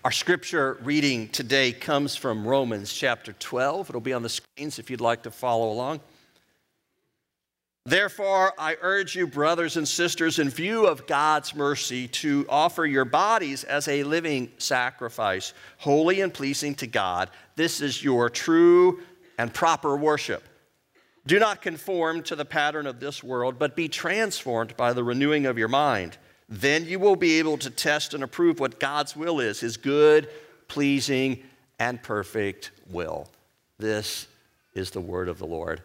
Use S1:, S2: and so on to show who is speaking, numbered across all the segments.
S1: Our scripture reading today comes from Romans chapter 12. It'll be on the screens if you'd like to follow along. Therefore, I urge you, brothers and sisters, in view of God's mercy, to offer your bodies as a living sacrifice, holy and pleasing to God. This is your true and proper worship. Do not conform to the pattern of this world, but be transformed by the renewing of your mind. Then you will be able to test and approve what God's will is, his good, pleasing, and perfect will. This is the word of the Lord.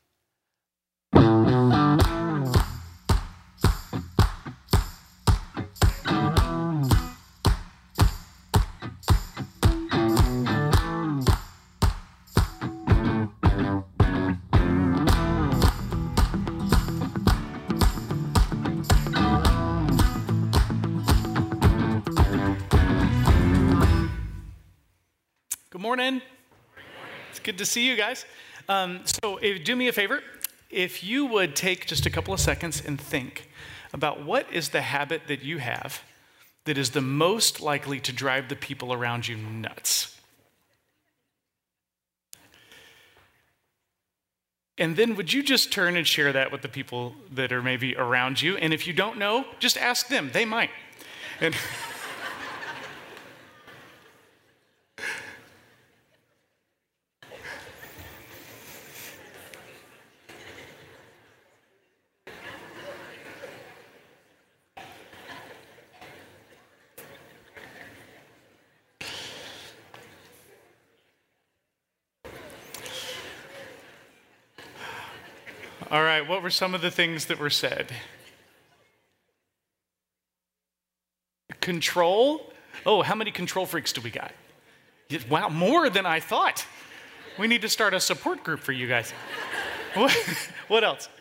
S2: Good morning. It's good to see you guys. Do me a favor. If you would take just a couple of seconds and think about what is the habit that you have that is the most likely to drive the people around you nuts. And then would you just turn and share that with the people that are maybe around you? And if you don't know, just ask them. They might. And all right, what were some of the things that were said? Control? Oh, how many control freaks do we got? Wow, more than I thought. We need to start a support group for you guys. What else?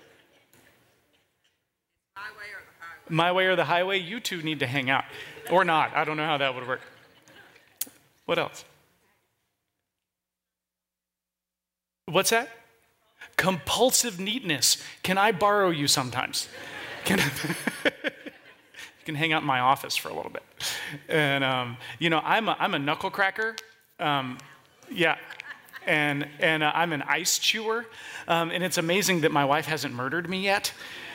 S2: My way or the highway? You two need to hang out. Or not. I don't know how that would work. What else? What's that? Compulsive neatness. Can I borrow you sometimes? You can hang out in my office for a little bit. And, I'm a knuckle cracker. And I'm an ice chewer. And it's amazing that my wife hasn't murdered me yet.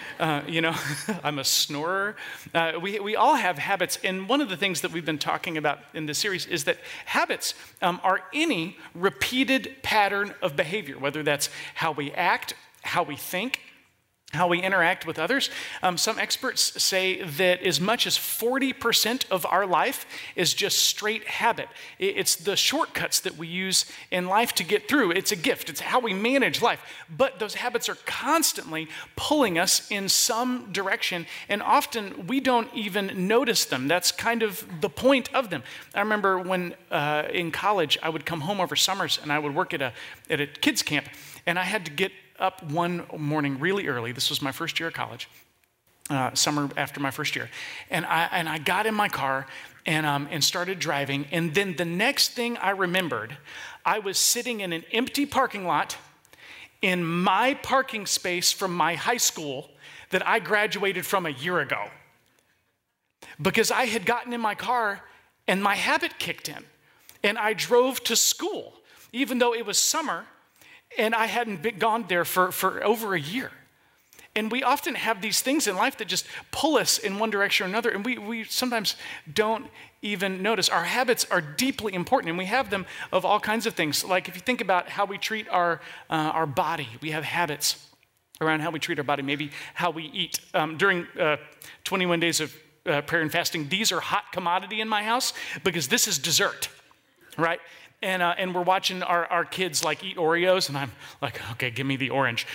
S2: I'm a snorer. We all have habits, and one of the things that we've been talking about in this series is that habits are any repeated pattern of behavior, whether that's how we act, how we think, how we interact with others. Some experts say that as much as 40% of our life is just straight habit. It's the shortcuts that we use in life to get through. It's a gift. It's how we manage life. But those habits are constantly pulling us in some direction, and often we don't even notice them. That's kind of the point of them. I remember when in college, I would come home over summers, and I would work at a kids camp, and I had to get up one morning really early. This was my first year of college, summer after my first year. And I got in my car and started driving. And then the next thing I remembered, I was sitting in an empty parking lot in my parking space from my high school that I graduated from a year ago. Because I had gotten in my car and my habit kicked in. And I drove to school, even though it was summer, and I hadn't gone there for over a year. And we often have these things in life that just pull us in one direction or another, and we sometimes don't even notice. Our habits are deeply important, and we have them of all kinds of things. Like if you think about how we treat our body, we have habits around how we treat our body, maybe how we eat. During 21 days of prayer and fasting, these are hot commodity in my house because this is dessert, right? And we're watching our kids like eat Oreos, and I'm like, okay, give me the orange.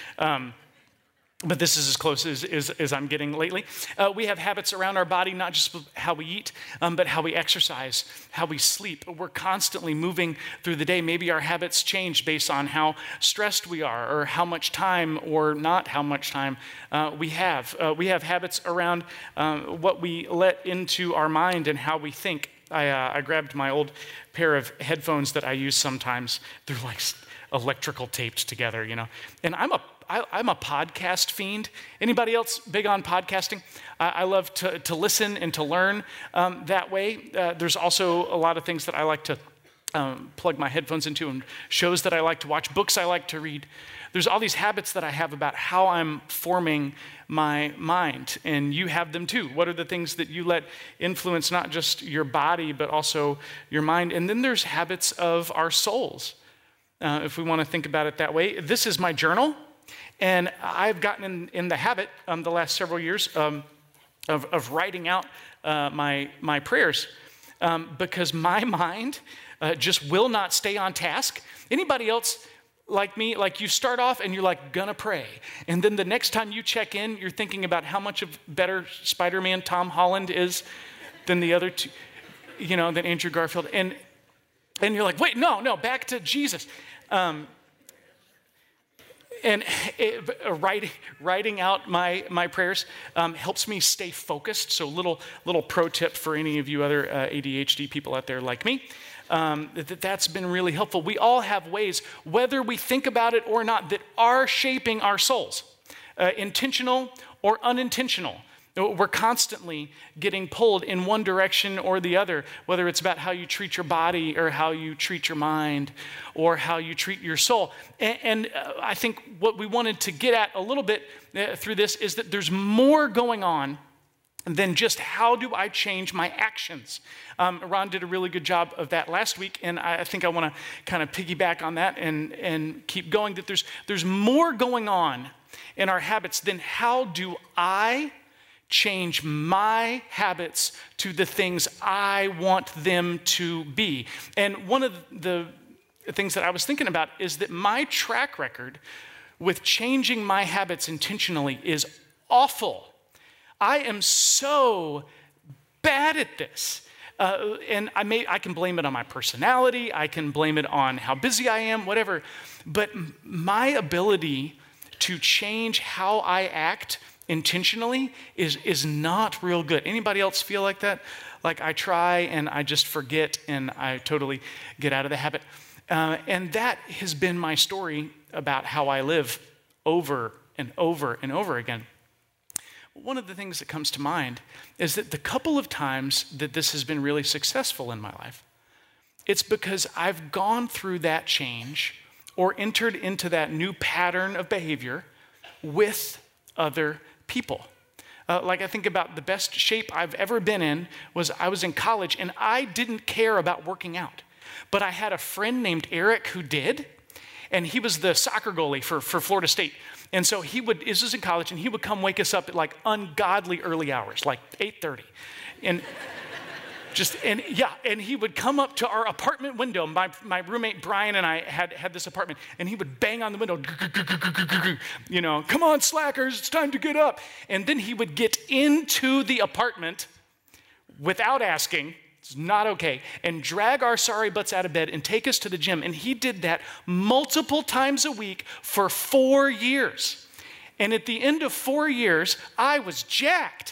S2: But this is as close as I'm getting lately. We have habits around our body, not just how we eat, but how we exercise, how we sleep. We're constantly moving through the day. Maybe our habits change based on how stressed we are, or how much time or not how much time we have. We have habits around what we let into our mind and how we think. I grabbed my old pair of headphones that I use sometimes. They're like electrical taped together, and I'm I'm a podcast fiend. Anybody else big on podcasting? I love to listen and to learn that way. There's also a lot of things that I like to plug my headphones into, and shows that I like to watch, books I like to read. There's all these habits that I have about how I'm forming my mind, and you have them too. What are the things that you let influence not just your body, but also your mind? And then there's habits of our souls, if we want to think about it that way. This is my journal, and I've gotten in the habit the last several years of writing out my prayers because my mind just will not stay on task. Anybody else like me, like you start off and you're like, gonna pray. And then the next time you check in, you're thinking about how much of better Spider-Man Tom Holland is than the other two, than Andrew Garfield. And you're like, wait, no, back to Jesus. Writing out my prayers helps me stay focused. So little pro tip for any of you other ADHD people out there like me. That's been really helpful. We all have ways, whether we think about it or not, that are shaping our souls, intentional or unintentional. We're constantly getting pulled in one direction or the other, whether it's about how you treat your body or how you treat your mind or how you treat your soul. And I think what we wanted to get at a little bit through this is that there's more going on than just how do I change my actions. Ron did a really good job of that last week, and I think I want to kind of piggyback on that and keep going, that there's more going on in our habits than how do I change my habits to the things I want them to be. And one of the things that I was thinking about is that my track record with changing my habits intentionally is awful. I am so bad at this. And I can blame it on my personality. I can blame it on how busy I am, whatever. But my ability to change how I act intentionally is not real good. Anybody else feel like that? Like I try and I just forget and I totally get out of the habit. And that has been my story about how I live over and over and over again. One of the things that comes to mind is that the couple of times that this has been really successful in my life, it's because I've gone through that change or entered into that new pattern of behavior with other people. Like I think about the best shape I've ever been in was I was in college and I didn't care about working out. But I had a friend named Eric who did, and he was the soccer goalie for Florida State. And so this was in college, and he would come wake us up at like ungodly early hours, like 8:30. And he would come up to our apartment window. My roommate Brian and I had this apartment, and he would bang on the window, come on, slackers, it's time to get up. And then he would get into the apartment without asking, it's not okay, and drag our sorry butts out of bed and take us to the gym. And he did that multiple times a week for 4 years. And at the end of 4 years, I was jacked.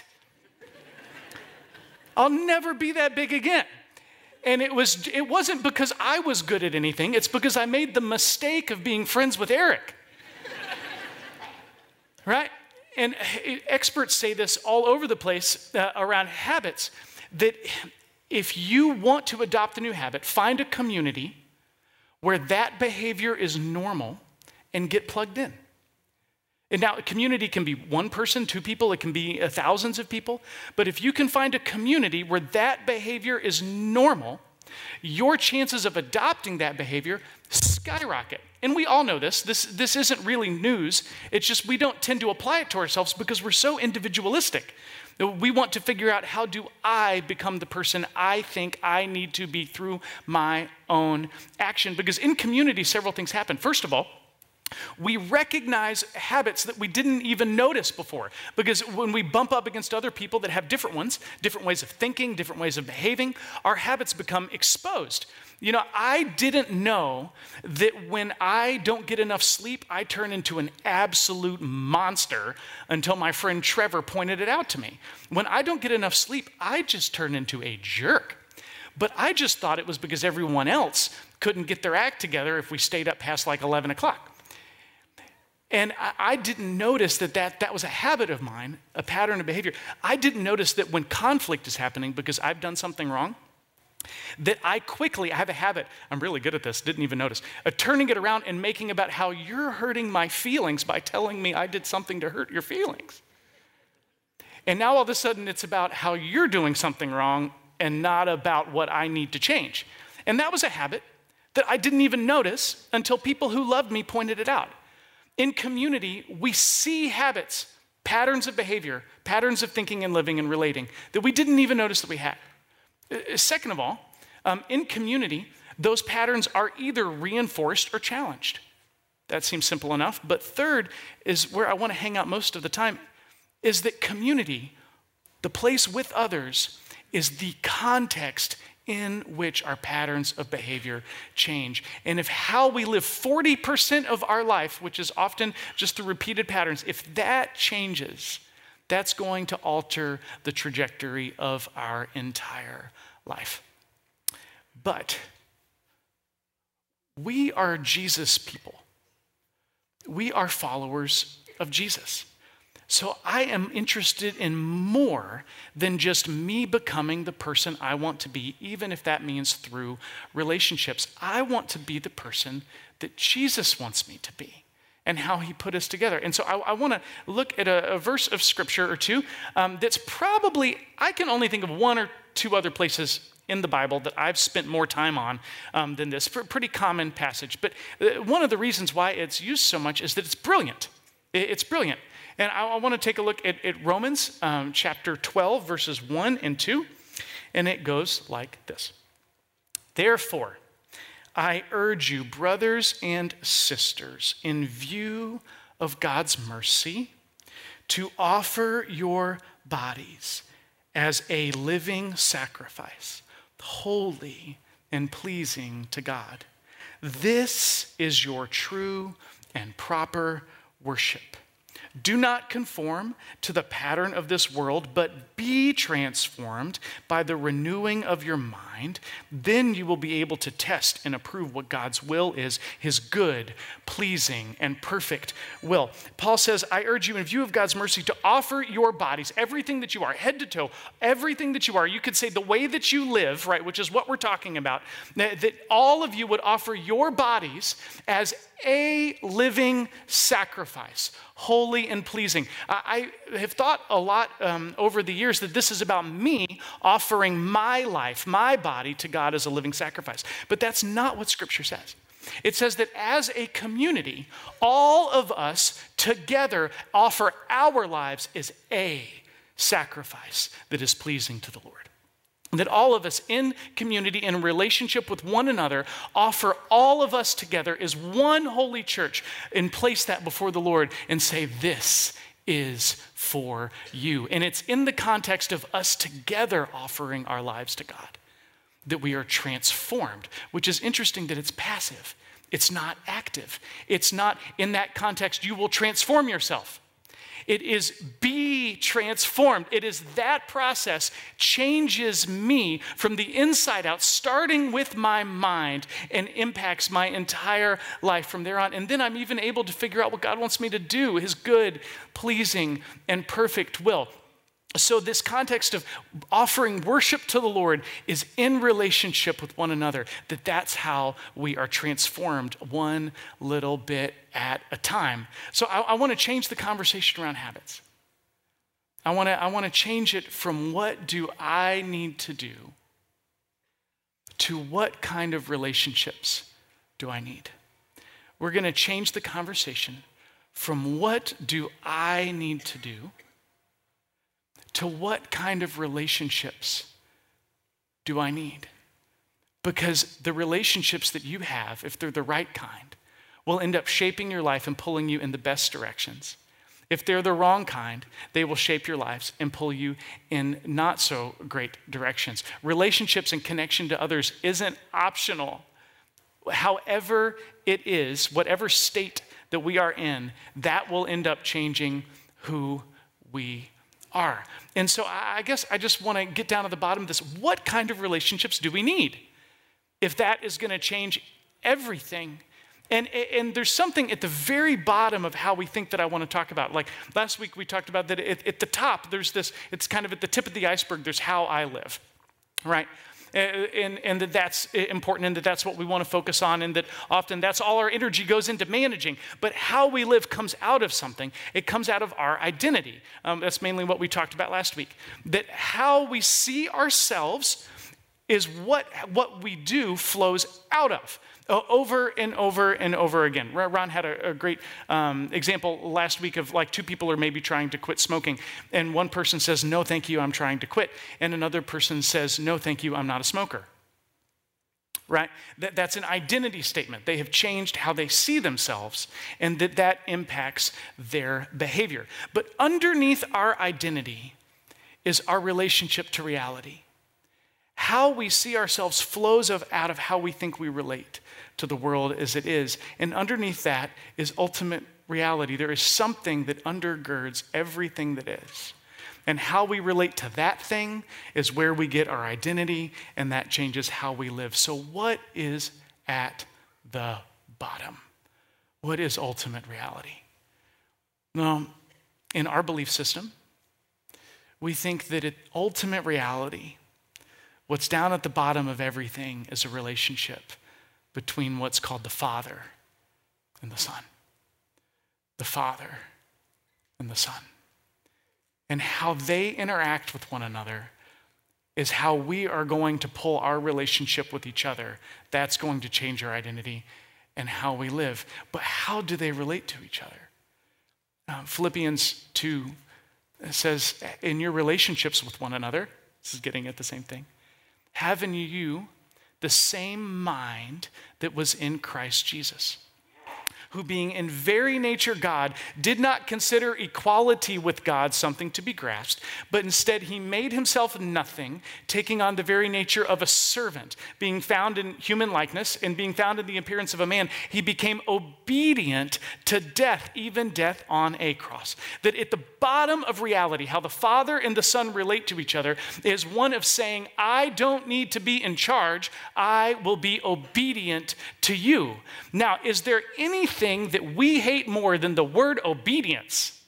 S2: I'll never be that big again. And it wasn't because I was good at anything. It's because I made the mistake of being friends with Eric. Right? And experts say this all over the place around habits, that if you want to adopt a new habit, find a community where that behavior is normal and get plugged in. And now a community can be one person, two people, it can be thousands of people. But if you can find a community where that behavior is normal, your chances of adopting that behavior skyrocket. And we all know this. This isn't really news. It's just we don't tend to apply it to ourselves because we're so individualistic. We want to figure out, how do I become the person I think I need to be through my own action? Because in community, several things happen. First of all, we recognize habits that we didn't even notice before. Because when we bump up against other people that have different ones, different ways of thinking, different ways of behaving, our habits become exposed. I didn't know that when I don't get enough sleep, I turn into an absolute monster until my friend Trevor pointed it out to me. When I don't get enough sleep, I just turn into a jerk. But I just thought it was because everyone else couldn't get their act together if we stayed up past like 11 o'clock. And I didn't notice that was a habit of mine, a pattern of behavior. I didn't notice that when conflict is happening because I've done something wrong, that I have a habit, I'm really good at this, didn't even notice, of turning it around and making about how you're hurting my feelings by telling me I did something to hurt your feelings. And now all of a sudden it's about how you're doing something wrong and not about what I need to change. And that was a habit that I didn't even notice until people who loved me pointed it out. In community, we see habits, patterns of behavior, patterns of thinking and living and relating that we didn't even notice that we had. Second of all, in community, those patterns are either reinforced or challenged. That seems simple enough. But third is where I want to hang out most of the time, is that community, the place with others, is the context in which our patterns of behavior change. And if how we live 40% of our life, which is often just the repeated patterns, if that changes, that's going to alter the trajectory of our entire life. But we are Jesus people. We are followers of Jesus. So I am interested in more than just me becoming the person I want to be, even if that means through relationships. I want to be the person that Jesus wants me to be and how he put us together. And so I want to look at a verse of scripture or two that's probably, I can only think of one or two other places in the Bible that I've spent more time on than this. Pretty common passage. But one of the reasons why it's used so much is that it's brilliant. It's brilliant. And I want to take a look at Romans chapter 12, verses 1 and 2. And it goes like this. Therefore, I urge you, brothers and sisters, in view of God's mercy, to offer your bodies as a living sacrifice, holy and pleasing to God. This is your true and proper worship. Do not conform to the pattern of this world, but be transformed by the renewing of your mind. Then you will be able to test and approve what God's will is, his good, pleasing, and perfect will. Paul says, I urge you in view of God's mercy to offer your bodies, everything that you are, head to toe, everything that you are. You could say the way that you live, right, which is what we're talking about, that all of you would offer your bodies as a living sacrifice, holy and pleasing. I have thought a lot over the years that this is about me offering my life, my body to God as a living sacrifice. But that's not what Scripture says. It says that as a community, all of us together offer our lives as a sacrifice that is pleasing to the Lord. That all of us in community, in relationship with one another, offer all of us together as one holy church and place that before the Lord and say, this is for you. And it's in the context of us together offering our lives to God that we are transformed, which is interesting that it's passive. It's not active. It's not in that context, you will transform yourself. It is be transformed. It is that process changes me from the inside out, starting with my mind, and impacts my entire life from there on. And then I'm even able to figure out what God wants me to do, his good, pleasing, and perfect will. So this context of offering worship to the Lord is in relationship with one another, that's how we are transformed one little bit at a time. So I want to change the conversation around habits. I want to change it from what do I need to do to what kind of relationships do I need. We're going to change the conversation from what do I need to do to what kind of relationships do I need? Because the relationships that you have, if they're the right kind, will end up shaping your life and pulling you in the best directions. If they're the wrong kind, they will shape your lives and pull you in not so great directions. Relationships and connection to others isn't optional. However it is, whatever state that we are in, that will end up changing who we are. And so I guess I just want to get down to the bottom of this. What kind of relationships do we need? If that is going to change everything And there's something at the very bottom of how we think that I want to talk about. Like last week we talked about that at the top, there's this, it's kind of at the tip of the iceberg, there's how I live, right? And that's important, and that's what we want to focus on, and that often that's all our energy goes into managing. But how we live comes out of something. It comes out of our identity. That's mainly what we talked about last week. That how we see ourselves is what we do flows out of. Over and over and over again. Ron had a great example last week of like two people are maybe trying to quit smoking, and one person says, no, thank you, I'm trying to quit. And another person says, no, thank you, I'm not a smoker. Right? That's an identity statement. They have changed how they see themselves, and that impacts their behavior. But underneath our identity is our relationship to reality. How we see ourselves flows out of how we think we relate to the world as it is. And underneath that is ultimate reality. There is something that undergirds everything that is. And how we relate to that thing is where we get our identity, and that changes how we live. So what is at the bottom? What is ultimate reality? Well, in our belief system, we think that ultimate reality, what's down at the bottom of everything, is a relationship between what's called the Father and the Son. The Father and the Son. And how they interact with one another is how we are going to pull our relationship with each other. That's going to change our identity and how we live. But how do they relate to each other? Philippians 2 says, in your relationships with one another, this is getting at the same thing, have in you the same mind that was in Christ Jesus, who being in very nature God, did not consider equality with God something to be grasped, but instead he made himself nothing, taking on the very nature of a servant, being found in human likeness and being found in the appearance of a man, he became obedient to death, even death on a cross. That at the bottom of reality, how the Father and the Son relate to each other is one of saying, I don't need to be in charge, I will be obedient to you. Now, is there anything that we hate more than the word obedience?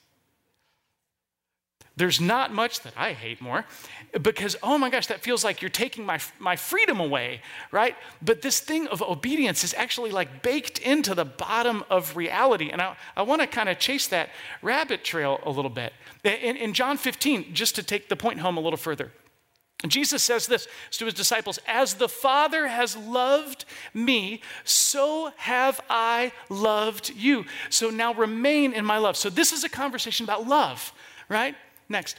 S2: There's not much that I hate more, because, oh my gosh, that feels like you're taking my freedom away, right? But this thing of obedience is actually like baked into the bottom of reality. And I want to kind of chase that rabbit trail a little bit. In John 15, just to take the point home a little further, Jesus says this to his disciples, as the Father has loved me, so have I loved you. So now remain in my love. So this is a conversation about love, right? Next.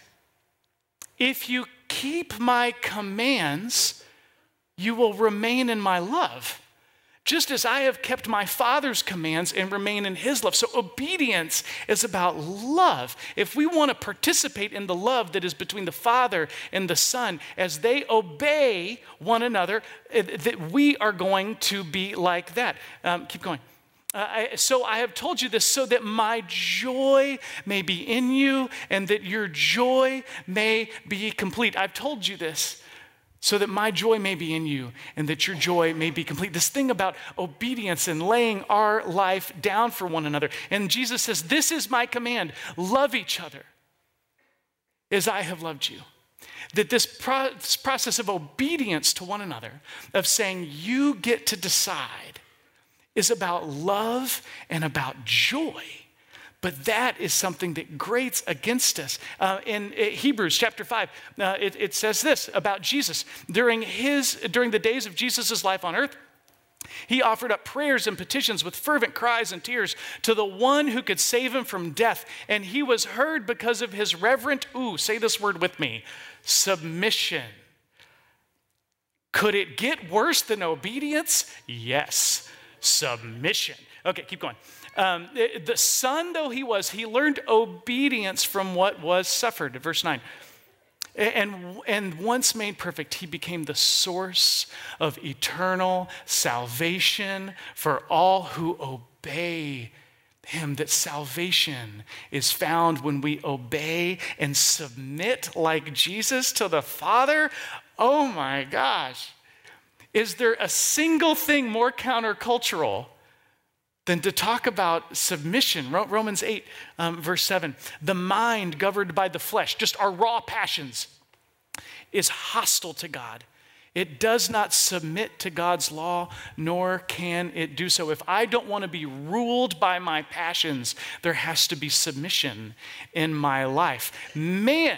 S2: If you keep my commands, you will remain in my love, just as I have kept my Father's commands and remain in his love. So obedience is about love. If we want to participate in the love that is between the Father and the Son, as they obey one another, that we are going to be like that. Keep going. So I have told you this so that my joy may be in you and that your joy may be complete. I've told you this so that my joy may be in you and that your joy may be complete. This thing about obedience and laying our life down for one another. And Jesus says, this is my command, love each other as I have loved you. That this process of obedience to one another, of saying you get to decide, is about love and about joy. But that is something that grates against us. In Hebrews chapter 5, it says this about Jesus. During the days of Jesus' life on earth, he offered up prayers and petitions with fervent cries and tears to the one who could save him from death. And he was heard because of his reverent, say this word with me, submission. Could it get worse than obedience? Yes, submission. Okay, keep going. The son though he was, he learned obedience from what was suffered. Verse 9. And once made perfect, he became the source of eternal salvation for all who obey him. That salvation is found when we obey and submit like Jesus to the Father. Oh my gosh. Is there a single thing more countercultural than to talk about submission. Romans 8, verse 7. The mind governed by the flesh, just our raw passions, is hostile to God. It does not submit to God's law, nor can it do so. If I don't want to be ruled by my passions, there has to be submission in my life. Man,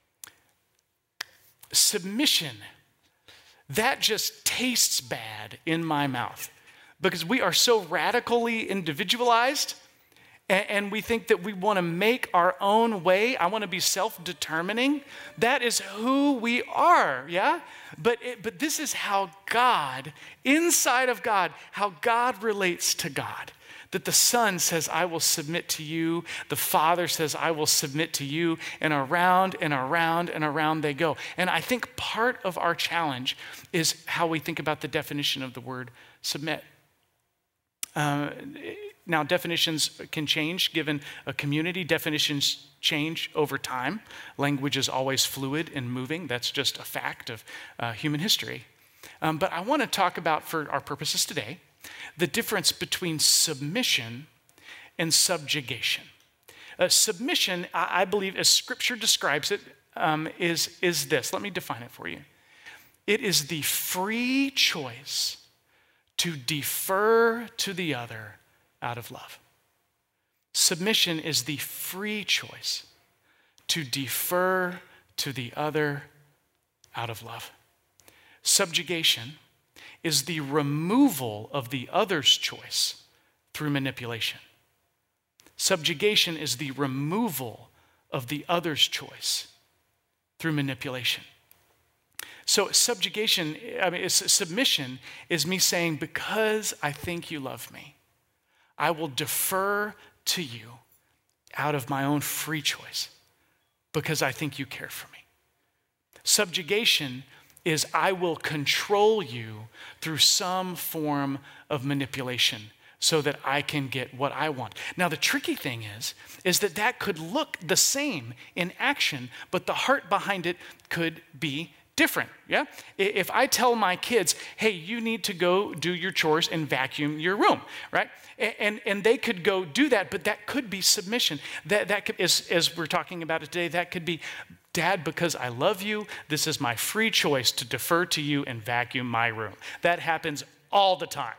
S2: submission, that just tastes bad in my mouth because we are so radically individualized and we think that we want to make our own way. I want to be self-determining. That is who we are, yeah? But this is how God, inside of God, how God relates to God. That the Son says, I will submit to you. The Father says, I will submit to you. And around and around and around they go. And I think part of our challenge is how we think about the definition of the word submit. Now, definitions can change given a community. Definitions change over time. Language is always fluid and moving. That's just a fact of human history. But I want to talk about, for our purposes today, the difference between submission and subjugation. Submission, I believe, as Scripture describes it, is this. Let me define it for you. It is the free choice to defer to the other out of love. Submission is the free choice to defer to the other out of love. Subjugation is the removal of the other's choice through manipulation. Subjugation is the removal of the other's choice through manipulation. So submission is me saying, because I think you love me, I will defer to you out of my own free choice because I think you care for me. Subjugation is I will control you through some form of manipulation so that I can get what I want. Now, the tricky thing is that could look the same in action, but the heart behind it could be different, yeah? If I tell my kids, hey, you need to go do your chores and vacuum your room, right? And they could go do that, but that could be submission. That could, as we're talking about it today, that could be, Dad, because I love you, this is my free choice to defer to you and vacuum my room. That happens all the time.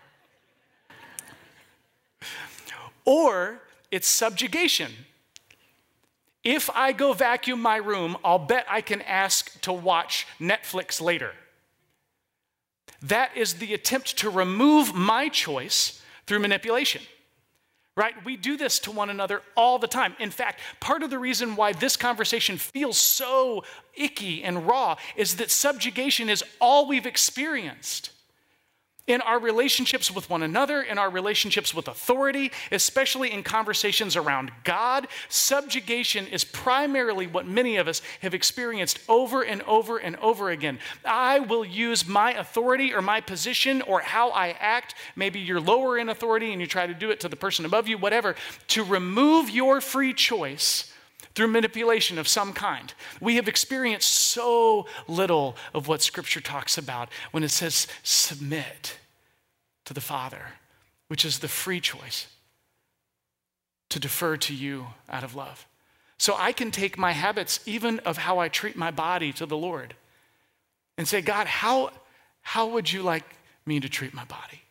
S2: Or it's subjugation. If I go vacuum my room, I'll bet I can ask to watch Netflix later. That is the attempt to remove my choice through manipulation, right? We do this to one another all the time. In fact, part of the reason why this conversation feels so icky and raw is that subjugation is all we've experienced. In our relationships with one another, in our relationships with authority, especially in conversations around God, subjugation is primarily what many of us have experienced over and over and over again. I will use my authority or my position or how I act, maybe you're lower in authority and you try to do it to the person above you, whatever, to remove your free choice through manipulation of some kind. We have experienced so little of what Scripture talks about when it says submit to the Father, which is the free choice to defer to you out of love. So I can take my habits, even of how I treat my body, to the Lord and say, God, how would you like me to treat my body?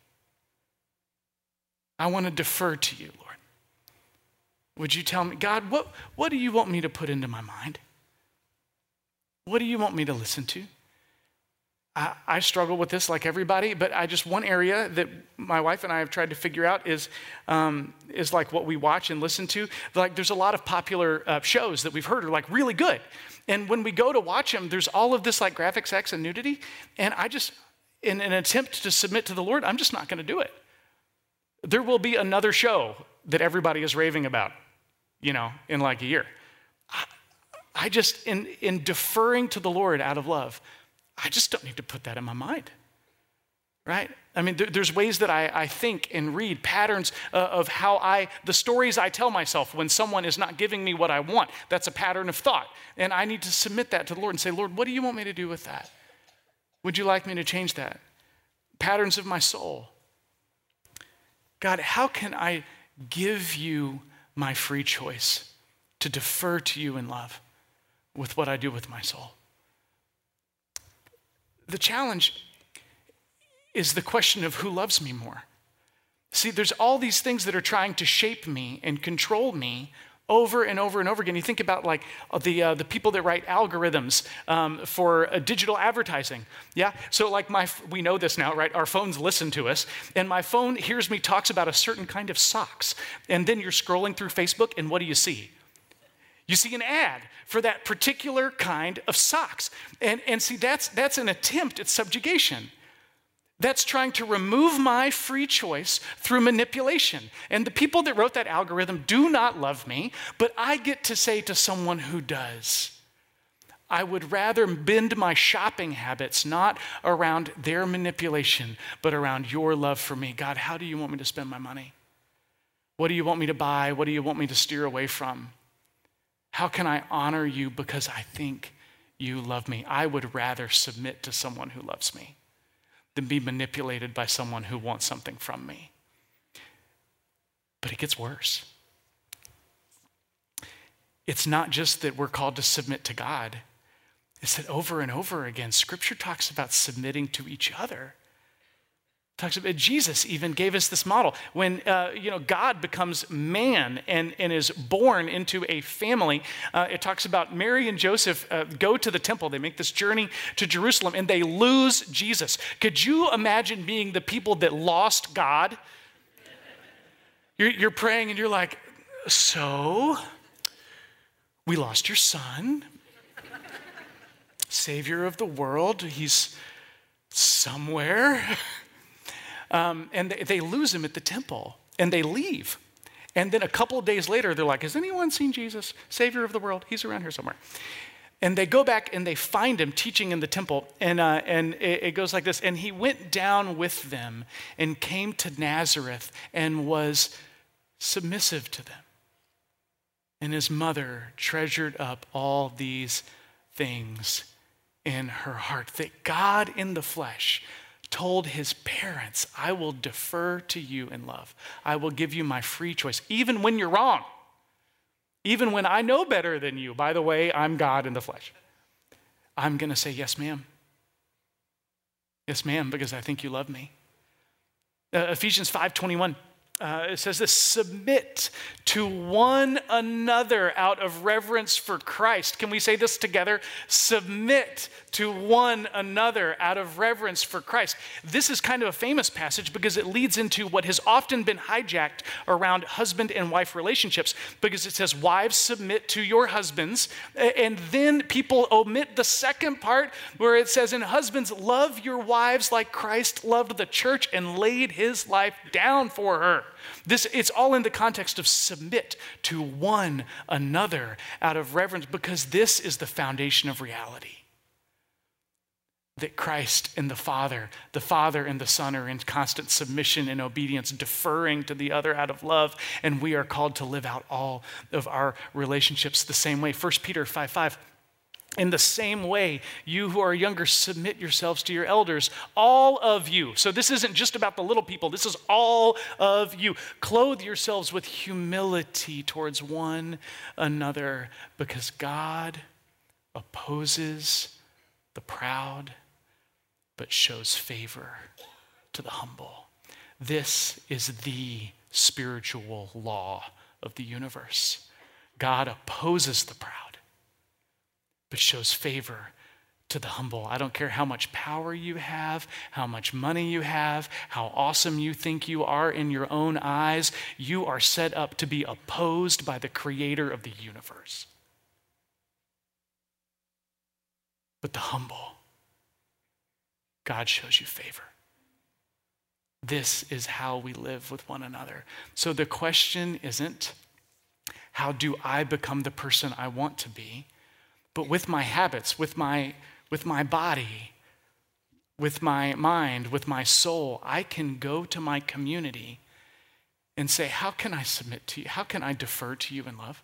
S2: I want to defer to you, Lord. Would you tell me, God, what do you want me to put into my mind? What do you want me to listen to? I struggle with this like everybody, but one area that my wife and I have tried to figure out is like what we watch and listen to. Like there's a lot of popular shows that we've heard are like really good. And when we go to watch them, there's all of this like graphic sex and nudity. And in an attempt to submit to the Lord, I'm just not going to do it. There will be another show that everybody is raving about, in like a year. I just, in deferring to the Lord out of love, I just don't need to put that in my mind, right? I mean, there's ways that I think and read patterns of the stories I tell myself when someone is not giving me what I want. That's a pattern of thought. And I need to submit that to the Lord and say, Lord, what do you want me to do with that? Would you like me to change that? Patterns of my soul. God, how can I give you my free choice to defer to you in love with what I do with my soul? The challenge is the question of who loves me more. See, there's all these things that are trying to shape me and control me over and over and over again. You think about like the people that write algorithms for digital advertising. Yeah, so like we know this now, right? Our phones listen to us, and my phone hears me talks about a certain kind of socks. And then you're scrolling through Facebook, and what do you see? You see an ad for that particular kind of socks. And see, that's an attempt at subjugation. That's trying to remove my free choice through manipulation. And the people that wrote that algorithm do not love me, but I get to say to someone who does, I would rather bend my shopping habits not around their manipulation, but around your love for me. God, how do you want me to spend my money? What do you want me to buy? What do you want me to steer away from? How can I honor you because I think you love me? I would rather submit to someone who loves me than be manipulated by someone who wants something from me. But it gets worse. It's not just that we're called to submit to God. It's that over and over again, Scripture talks about submitting to each other. Talks about Jesus even gave us this model. When God becomes man and is born into a family, it talks about Mary and Joseph go to the temple. They make this journey to Jerusalem and they lose Jesus. Could you imagine being the people that lost God? You're praying and you're like, so we lost your son, Savior of the world. He's somewhere. And they lose him at the temple, and they leave. And then a couple of days later, they're like, has anyone seen Jesus, Savior of the world? He's around here somewhere. And they go back and they find him teaching in the temple, and it goes like this. And he went down with them and came to Nazareth and was submissive to them. And his mother treasured up all these things in her heart, that God in the flesh told his parents, I will defer to you in love. I will give you my free choice, even when you're wrong. Even when I know better than you. By the way, I'm God in the flesh. I'm going to say, yes, ma'am. Yes, ma'am, because I think you love me. Ephesians 5:21. It says this, submit to one another out of reverence for Christ. Can we say this together? Submit to one another out of reverence for Christ. This is kind of a famous passage because it leads into what has often been hijacked around husband and wife relationships, because it says, wives, submit to your husbands. And then people omit the second part where it says, and husbands, love your wives like Christ loved the church and laid his life down for her. It's all in the context of submit to one another out of reverence, because this is the foundation of reality. That Christ and the Father and the Son are in constant submission and obedience, deferring to the other out of love, and we are called to live out all of our relationships the same way. 1 Peter 5:5. In the same way, you who are younger, submit yourselves to your elders, all of you. So this isn't just about the little people. This is all of you. Clothe yourselves with humility towards one another, because God opposes the proud, but shows favor to the humble. This is the spiritual law of the universe. God opposes the proud, but shows favor to the humble. I don't care how much power you have, how much money you have, how awesome you think you are in your own eyes. You are set up to be opposed by the creator of the universe. But the humble, God shows you favor. This is how we live with one another. So the question isn't, how do I become the person I want to be? But with my habits, with my body, with my mind, with my soul, I can go to my community and say, how can I submit to you? How can I defer to you in love?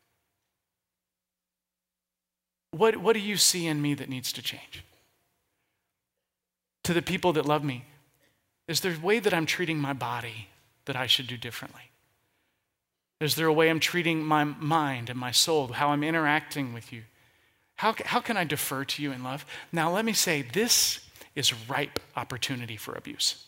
S2: What do you see in me that needs to change? To the people that love me, is there a way that I'm treating my body that I should do differently? Is there a way I'm treating my mind and my soul, how I'm interacting with you? How can I defer to you in love? Now, let me say, this is ripe opportunity for abuse.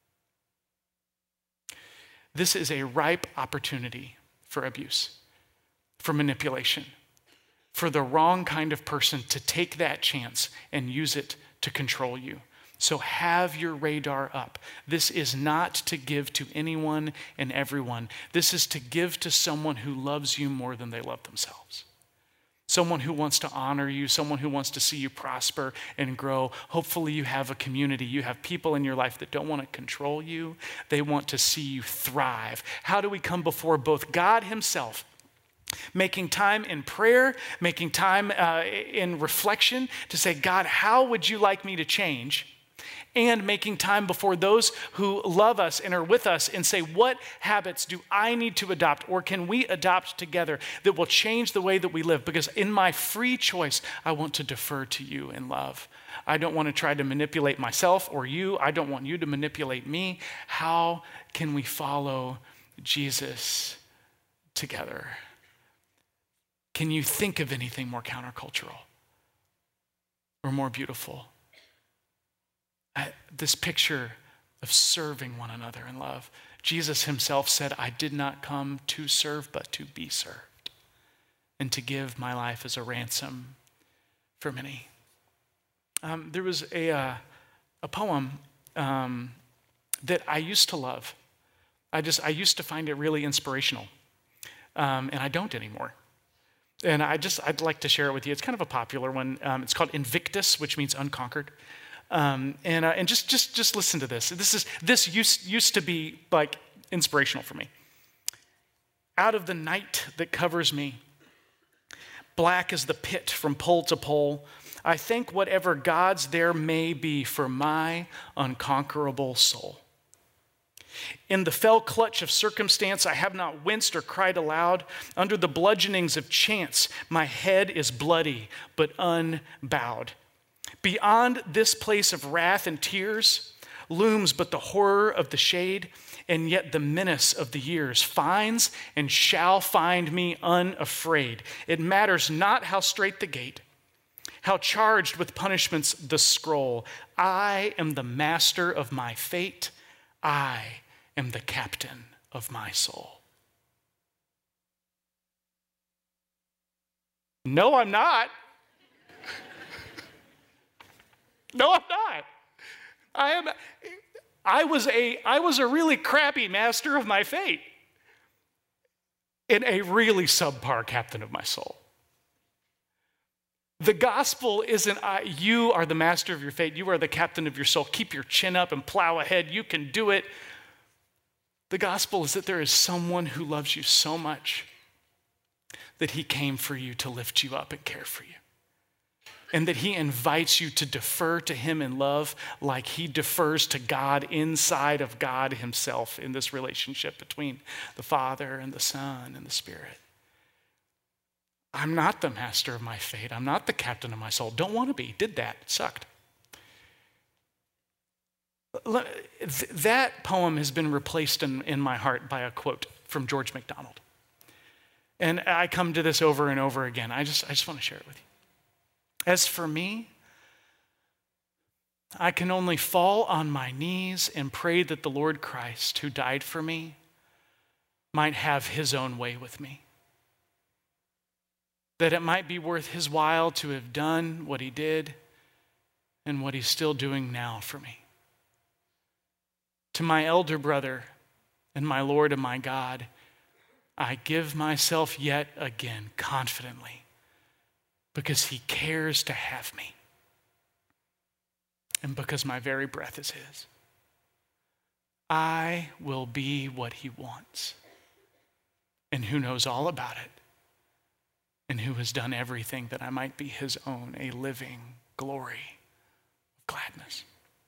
S2: This is a ripe opportunity for abuse, for manipulation, for the wrong kind of person to take that chance and use it to control you. So have your radar up. This is not to give to anyone and everyone. This is to give to someone who loves you more than they love themselves. Someone who wants to honor you, someone who wants to see you prosper and grow. Hopefully you have a community. You have people in your life that don't want to control you. They want to see you thrive. How do we come before both God himself, making time in prayer, making time in reflection to say, God, how would you like me to change? And making time before those who love us and are with us and say, what habits do I need to adopt, or can we adopt together that will change the way that we live? Because in my free choice, I want to defer to you in love. I don't want to try to manipulate myself or you. I don't want you to manipulate me. How can we follow Jesus together? Can you think of anything more countercultural or more beautiful? This picture of serving one another in love. Jesus himself said, I did not come to serve, but to be served, and to give my life as a ransom for many. There was a poem that I used to love. I used to find it really inspirational, and I don't anymore. And I'd like to share it with you. It's kind of a popular one. It's called Invictus, which means unconquered. And just listen to this. This used to be like inspirational for me. Out of the night that covers me, black as the pit from pole to pole, I thank whatever gods there may be for my unconquerable soul. In the fell clutch of circumstance, I have not winced or cried aloud. Under the bludgeonings of chance, my head is bloody but unbowed. Beyond this place of wrath and tears looms but the horror of the shade, and yet the menace of the years finds and shall find me unafraid. It matters not how straight the gate, how charged with punishments the scroll. I am the master of my fate. I am the captain of my soul. No, I'm not. No, I'm not. I was a really crappy master of my fate and a really subpar captain of my soul. The gospel isn't you are the master of your fate, you are the captain of your soul. Keep your chin up and plow ahead. You can do it. The gospel is that there is someone who loves you so much that he came for you to lift you up and care for you. And that he invites you to defer to him in love like he defers to God inside of God himself in this relationship between the Father and the Son and the Spirit. I'm not the master of my fate. I'm not the captain of my soul. Don't want to be. Did that. It sucked. That poem has been replaced in my heart by a quote from George MacDonald. And I come to this over and over again. I just want to share it with you. As for me, I can only fall on my knees and pray that the Lord Christ, who died for me, might have his own way with me. That it might be worth his while to have done what he did and what he's still doing now for me. To my elder brother and my Lord and my God, I give myself yet again confidently, because he cares to have me, and because my very breath is his. I will be what he wants, and who knows all about it, and who has done everything that I might be his own, a living glory of gladness.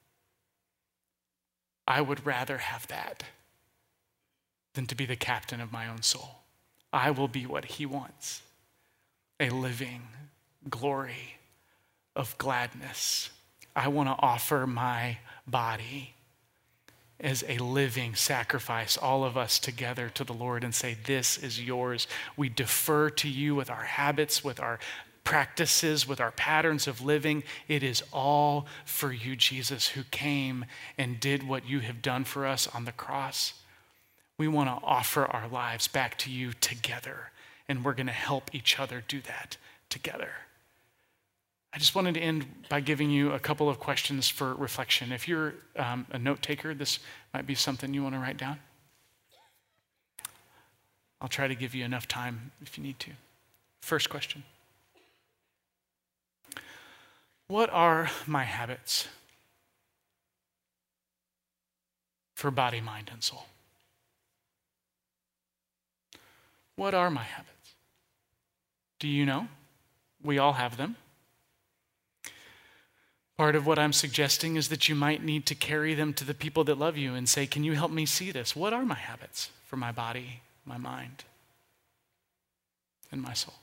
S2: I would rather have that than to be the captain of my own soul. I will be what he wants, a living glory of gladness. I want to offer my body as a living sacrifice, all of us together to the Lord and say, this is yours. We defer to you with our habits, with our practices, with our patterns of living. It is all for you, Jesus, who came and did what you have done for us on the cross. We want to offer our lives back to you together, and we're going to help each other do that together. I just wanted to end by giving you a couple of questions for reflection. If you're a note taker, this might be something you want to write down. I'll try to give you enough time if you need to. First question. What are my habits for body, mind, and soul? What are my habits? Do you know? We all have them. Part of what I'm suggesting is that you might need to carry them to the people that love you and say, can you help me see this? What are my habits for my body, my mind, and my soul?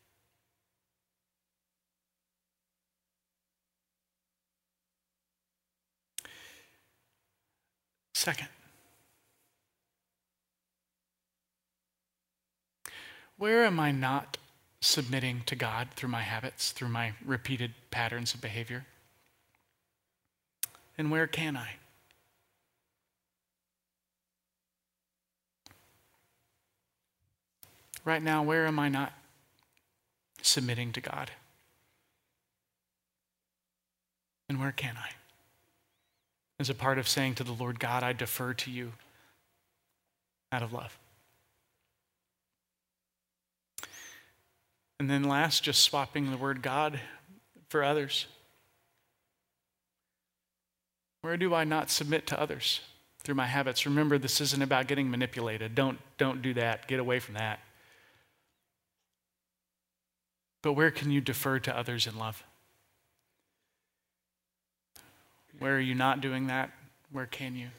S2: Second, where am I not submitting to God through my habits, through my repeated patterns of behavior? And where can I? Right now, where am I not submitting to God? And where can I? As a part of saying to the Lord, God, I defer to you out of love. And then last, just swapping the word God for others. Where do I not submit to others through my habits? Remember, this isn't about getting manipulated. Don't do that. Get away from that. But where can you defer to others in love? Where are you not doing that? Where can you?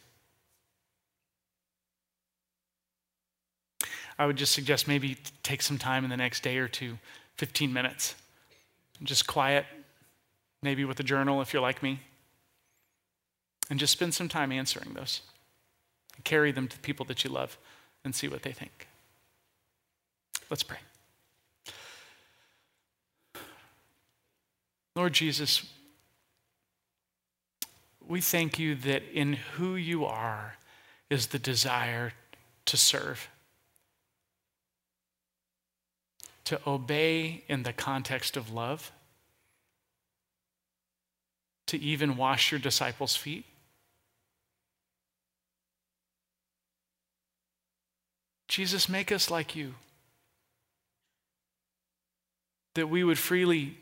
S2: I would just suggest maybe take some time in the next day or two, 15 minutes. Just quiet, maybe with a journal if you're like me. And just spend some time answering those. Carry them to people that you love and see what they think. Let's pray. Lord Jesus, we thank you that in who you are is the desire to serve, to obey in the context of love, to even wash your disciples' feet. Jesus, make us like you, that we would freely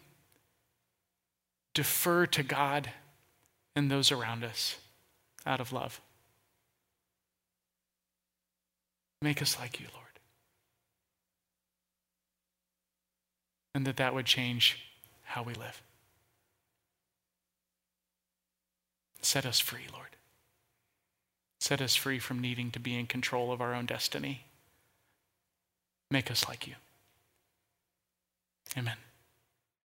S2: defer to God and those around us out of love. Make us like you, Lord. And that would change how we live. Set us free, Lord. Set us free from needing to be in control of our own destiny. Make us like you. Amen.